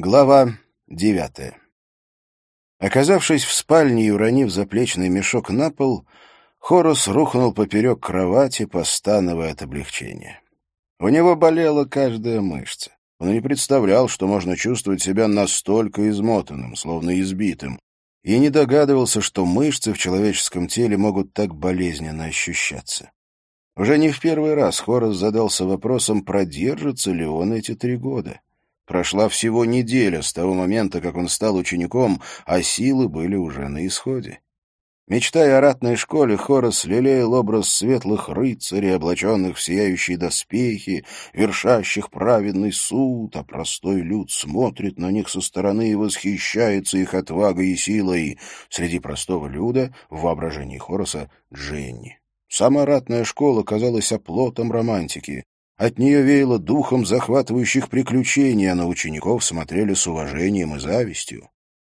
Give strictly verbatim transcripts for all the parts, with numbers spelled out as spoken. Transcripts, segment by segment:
Глава девятая. Оказавшись в спальне и уронив заплечный мешок на пол, Хорас рухнул поперек кровати, постановая от облегчения. У него болела каждая мышца. Он не представлял, что можно чувствовать себя настолько измотанным, словно избитым, и не догадывался, что мышцы в человеческом теле могут так болезненно ощущаться. Уже не в первый раз Хорас задался вопросом, продержится ли он эти три года. Прошла всего неделя с того момента, как он стал учеником, а силы были уже на исходе. Мечтая о ратной школе, Хорас лелеял образ светлых рыцарей, облаченных в сияющие доспехи, вершащих праведный суд, а простой люд смотрит на них со стороны и восхищается их отвагой и силой. Среди простого люда в воображении Хораса Дженни. Сама ратная школа казалась оплотом романтики. От нее веяло духом захватывающих приключений, а на учеников смотрели с уважением и завистью.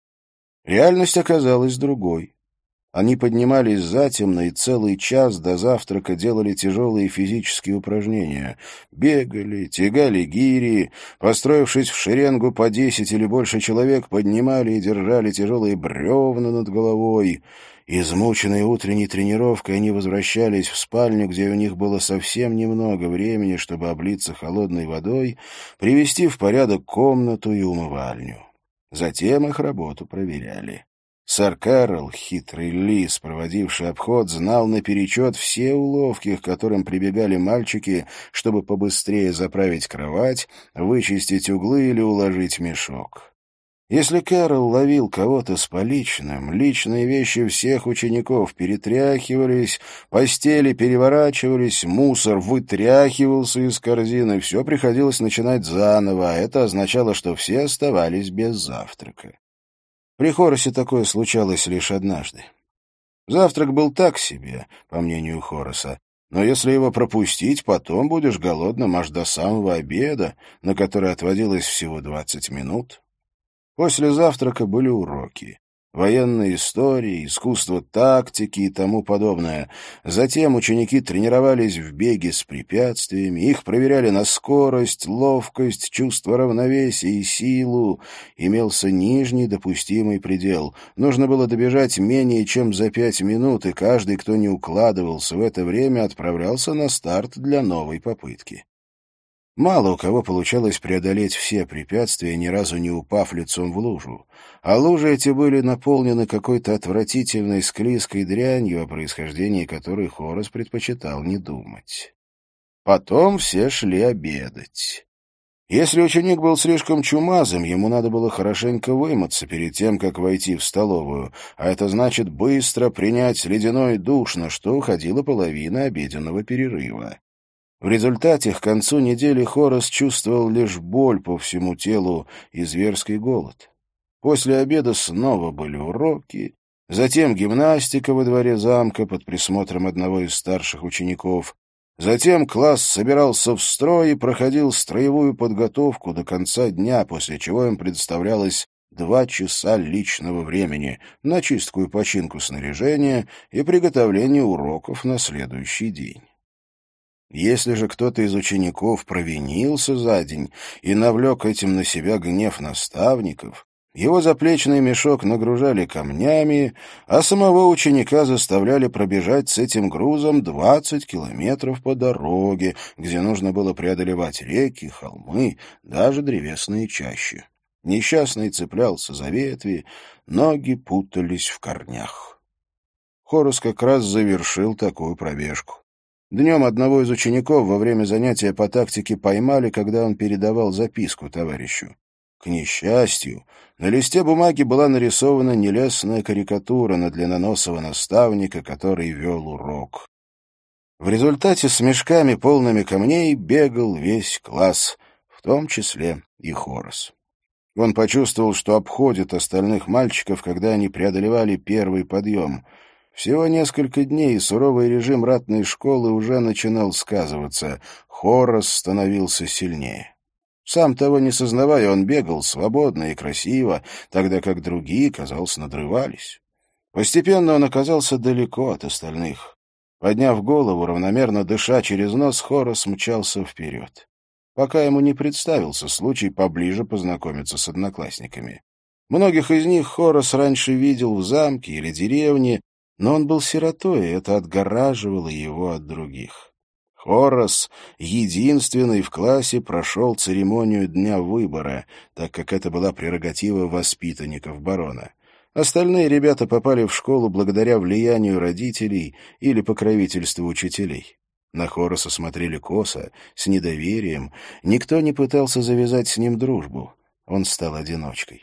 Реальность оказалась другой. Они поднимались затемно и целый час до завтрака делали тяжелые физические упражнения. Бегали, тягали гири, построившись в шеренгу по десять или больше человек, поднимали и держали тяжелые бревна над головой. Измученные утренней тренировкой, они возвращались в спальню, где у них было совсем немного времени, чтобы облиться холодной водой, привести в порядок комнату и умывальню. Затем их работу проверяли. Сэр Кэрролл, хитрый лис, проводивший обход, знал наперечет все уловки, к которым прибегали мальчики, чтобы побыстрее заправить кровать, вычистить углы или уложить мешок. Если Кэрролл ловил кого-то с поличным, личные вещи всех учеников перетряхивались, постели переворачивались, мусор вытряхивался из корзины, все приходилось начинать заново, а это означало, что все оставались без завтрака. При Хорасе такое случалось лишь однажды. Завтрак был так себе, по мнению Хораса, но если его пропустить, потом будешь голодным аж до самого обеда, на который отводилось всего двадцать минут. После завтрака были уроки. Военная история, искусство тактики и тому подобное. Затем ученики тренировались в беге с препятствиями, их проверяли на скорость, ловкость, чувство равновесия и силу. Имелся нижний допустимый предел. Нужно было добежать менее чем за пять минут, и каждый, кто не укладывался в это время, отправлялся на старт для новой попытки. Мало у кого получалось преодолеть все препятствия, ни разу не упав лицом в лужу. А лужи эти были наполнены какой-то отвратительной склизкой дрянью, о происхождении которой Хорас предпочитал не думать. Потом все шли обедать. Если ученик был слишком чумазым, ему надо было хорошенько вымыться перед тем, как войти в столовую, а это значит быстро принять ледяной душ, на что уходила половина обеденного перерыва. В результате к концу недели Хорас чувствовал лишь боль по всему телу и зверский голод. После обеда снова были уроки, затем гимнастика во дворе замка под присмотром одного из старших учеников, затем класс собирался в строй и проходил строевую подготовку до конца дня, после чего им предоставлялось два часа личного времени на чистку и починку снаряжения и приготовление уроков на следующий день. Если же кто-то из учеников провинился за день и навлек этим на себя гнев наставников, его заплечный мешок нагружали камнями, а самого ученика заставляли пробежать с этим грузом двадцать километров по дороге, где нужно было преодолевать реки, холмы, даже древесные чащи. Несчастный цеплялся за ветви, ноги путались в корнях. Хорас как раз завершил такую пробежку. Днем одного из учеников во время занятия по тактике поймали, когда он передавал записку товарищу. К несчастью, на листе бумаги была нарисована нелестная карикатура на длинноносого наставника, который вел урок. В результате с мешками, полными камней, бегал весь класс, в том числе и Хорас. Он почувствовал, что обходит остальных мальчиков, когда они преодолевали первый подъем. Всего несколько дней, и суровый режим ратной школы уже начинал сказываться. Хорас становился сильнее. Сам того не сознавая, он бегал свободно и красиво, тогда как другие, казалось, надрывались. Постепенно он оказался далеко от остальных. Подняв голову, равномерно дыша через нос, Хорас мчался вперед. пока ему не представился случай поближе познакомиться с одноклассниками. Многих из них Хорас раньше видел в замке или деревне, но он был сиротой, и это отгораживало его от других. Хорас, единственный в классе, прошел церемонию дня выбора, так как это была прерогатива воспитанников барона. Остальные ребята попали в школу благодаря влиянию родителей или покровительству учителей. На Хораса смотрели косо, с недоверием. Никто не пытался завязать с ним дружбу. Он стал одиночкой.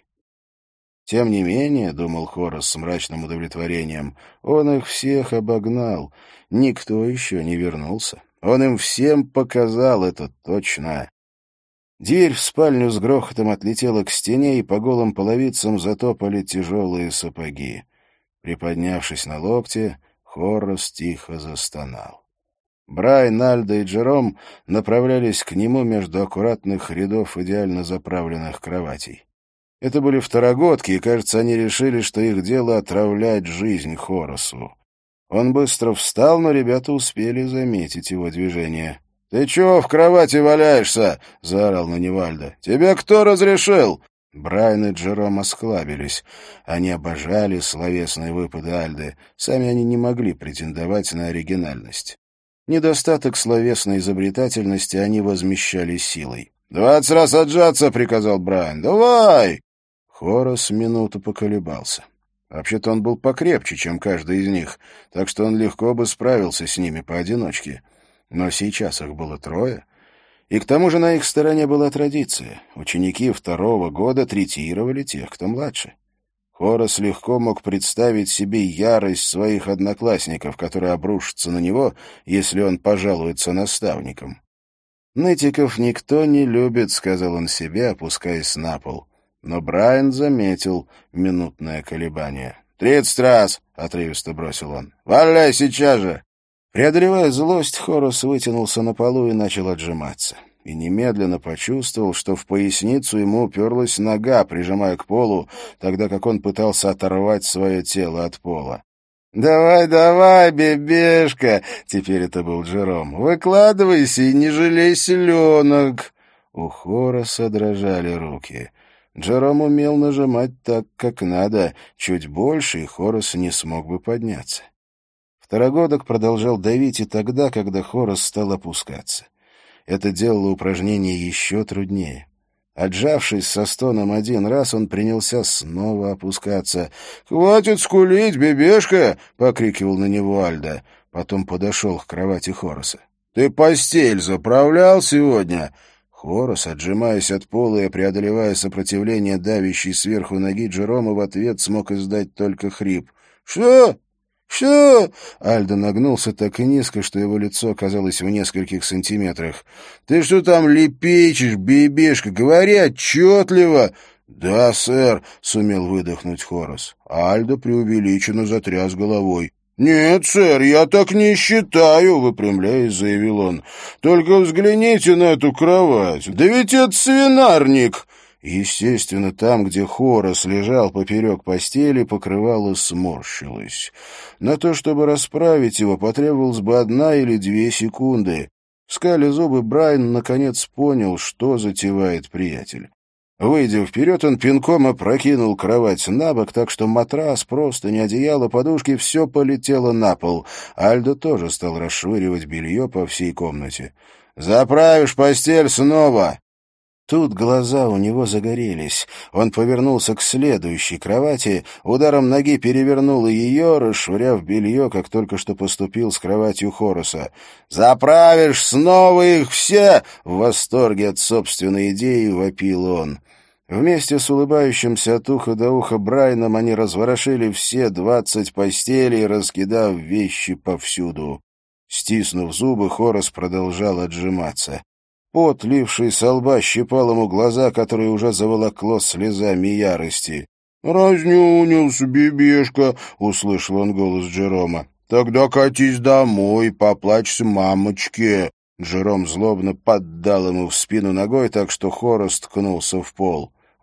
Тем не менее, — думал Хорас с мрачным удовлетворением, — он их всех обогнал. Никто еще не вернулся. Он им всем показал это точно. Дверь в спальню с грохотом отлетела к стене, и по голым половицам затопали тяжелые сапоги. Приподнявшись на локте, Хорас тихо застонал. Брайан, Альдо и Джером направлялись к нему между аккуратных рядов идеально заправленных кроватей. Это были второгодки, и, кажется, они решили, что их дело отравлять жизнь Хорасу. Он быстро встал, но ребята успели заметить его движение. — Ты чего в кровати валяешься? — заорал на него Альдо. — Тебе кто разрешил? Брайан и Джером осклабились. Они обожали словесные выпады Альды. Сами они не могли претендовать на оригинальность. Недостаток словесной изобретательности они возмещали силой. «Двадцать раз отжаться!» — приказал Брайан. «Давай!» Хорас минуту поколебался. Вообще-то он был покрепче, чем каждый из них, так что он легко бы справился с ними поодиночке. Но сейчас их было трое. И к тому же на их стороне была традиция. Ученики второго года третировали тех, кто младше. Хорас легко мог представить себе ярость своих одноклассников, которая обрушится на него, если он пожалуется наставникам. «Нытиков никто не любит», — сказал он себе, опускаясь на пол. Но Брайан заметил минутное колебание. «Тридцать раз!» — отрывисто бросил он. «Валяй сейчас же!» Преодолевая злость, Хорас вытянулся на полу и начал отжиматься. И немедленно почувствовал, что в поясницу ему уперлась нога, прижимая к полу, тогда как он пытался оторвать свое тело от пола. «Давай, давай, бебешка!» — теперь это был Джером. «Выкладывайся и не жалей селенок!» У Хораса дрожали руки. Джером умел нажимать так, как надо. Чуть больше, и Хорас не смог бы подняться. Второгодок продолжал давить и тогда, когда Хорас стал опускаться. Это делало упражнение еще труднее. Отжавшись со стоном один раз, он принялся снова опускаться. «Хватит скулить, бебешка!» — покрикивал на него Альдо. Потом подошел к кровати Хораса. «Ты постель заправлял сегодня?» Хорас, отжимаясь от пола и преодолевая сопротивление давящей сверху ноги Джерома, в ответ смог издать только хрип. «Что? Что?» Альдо нагнулся так низко, что его лицо оказалось в нескольких сантиметрах. «Ты что там лепечешь, бебешка? Говори отчетливо!» «Да, сэр», — сумел выдохнуть Хорас. Альдо преувеличенно затряс головой. «Нет, сэр, я так не считаю», — выпрямляясь, заявил он. «Только взгляните на эту кровать. Да ведь это свинарник!» Естественно, там, где Хорас лежал поперек постели, покрывало сморщилось. На то, чтобы расправить его, потребовалось бы одна или две секунды. Скаля зубы, Брайан наконец понял, что затевает приятель. Выйдя вперед, он пинком опрокинул кровать на бок, так что матрас, простыни, одеяло, подушки — все полетело на пол. Альдо тоже стал расшвыривать белье по всей комнате. «Заправишь постель снова!» Тут глаза у него загорелись. Он повернулся к следующей кровати, ударом ноги перевернул ее, расшвыряв белье, как только что поступил с кроватью Хораса. «Заправишь снова их все!» — в восторге от собственной идеи вопил он. Вместе с улыбающимся от уха до уха Брайаном они разворошили все двадцать постелей, раскидав вещи повсюду. Стиснув зубы, Хорас продолжал отжиматься. Пот, ливший со лба, щипал ему глаза, которые уже заволокло слезами ярости. «Разнюнился, бебешка!» — услышал он голос Джерома. «Тогда катись домой, поплачь мамочке!» Джером злобно поддал ему в спину ногой, так что Хорас ткнулся в пол.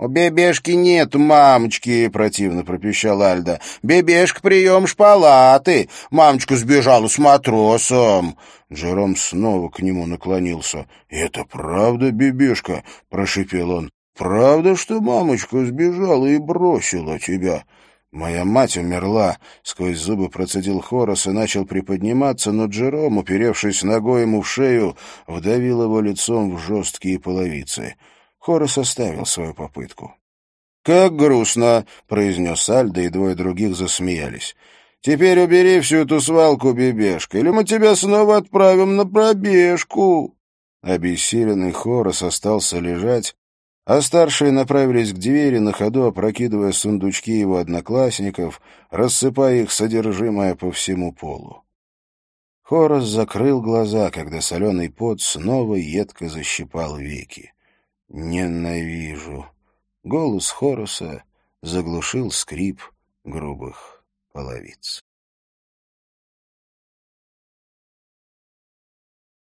«У Бебешки нет мамочки», — противно пропищал Альда. «Бебешка прием шпалаты. Мамочка сбежала с матросом». Джером снова к нему наклонился. «Это правда, Бебешка?» — прошипел он. «Правда, что мамочка сбежала и бросила тебя?» «Моя мать умерла», — сквозь зубы процедил Хорас и начал приподниматься, но Джером, уперевшись ногой ему в шею, вдавил его лицом в жесткие половицы. Хорас оставил свою попытку. «Как грустно», — произнес Альда, и двое других засмеялись. «Теперь убери всю эту свалку, Бебешка, или мы тебя снова отправим на пробежку». Обессиленный Хорас остался лежать, а старшие направились к двери, на ходу опрокидывая сундучки его одноклассников, рассыпая их содержимое по всему полу. Хорас закрыл глаза, когда соленый пот снова едко защипал веки. «Ненавижу». Голос Хораса заглушил скрип грубых половиц.